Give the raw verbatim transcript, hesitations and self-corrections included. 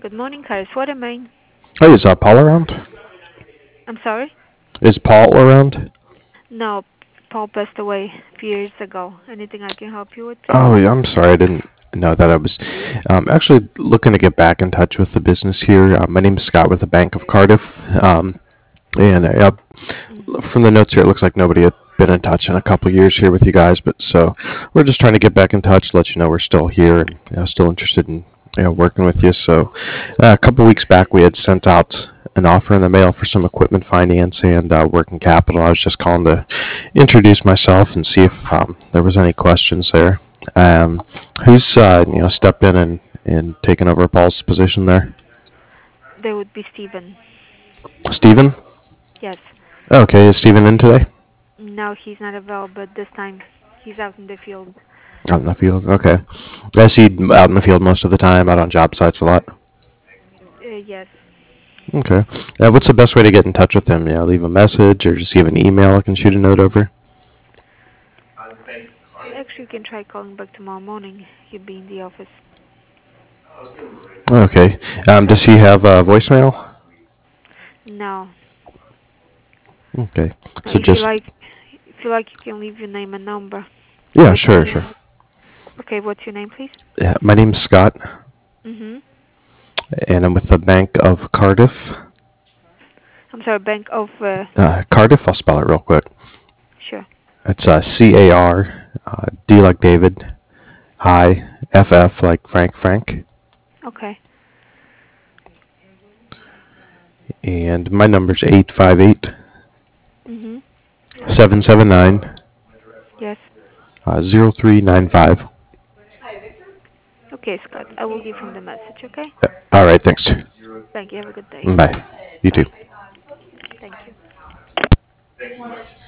Good morning, Chris. What am I? Hey, is uh, Paul around? I'm sorry? Is Paul around? No, Paul passed away a few years ago. Anything I can help you with, please? Oh, yeah, I'm sorry. I didn't know that. I was um, actually looking to get back in touch with the business here. Uh, my name is Scott with the Bank of Cardiff. Um, and uh, Mm-hmm. from the notes here, it looks like nobody had been in touch in a couple years here with you guys. But so we're just trying to get back in touch, let you know we're still here and you know, still interested in you know, working with you. So uh, a couple weeks back, we had sent out an offer in the mail for some equipment finance and uh, working capital. I was just calling to introduce myself and see if um, there was any questions there. Um, who's uh, you know stepped in and, and taken over Paul's position there? There would be Stephen. Stephen? Yes. Okay, is Stephen in today? No, he's not available at this time. He's out in the field. Out in the field. Okay. I see out in the field most of the time, out on job sites a lot. Uh, yes. Okay. Uh, what's the best way to get in touch with him? Yeah, leave a message or just give an email I can shoot a note over? Actually, you can try calling back tomorrow morning. He'll be in the office. Okay. Um, does he have a voicemail? No. Okay. Uh, So If you just, like, if you like, you can leave your name and number. yeah, I can sure, give. sure. Okay, what's your name, please? Yeah, my name's Scott, Mm-hmm. and I'm with the Bank of Cardiff. I'm sorry, Bank of. Uh, Uh, Cardiff, I'll spell it real quick. sure. It's uh, C A R, uh, D like David, I, F F like Frank Frank, Okay. and my number's eight five eight Mm-hmm. seven seven nine Yes. uh, zero three nine five. Okay, Scott. I will give him the message. Okay. All right, thanks. Thank you. Have a good day. Bye. You too. Bye. Thank you.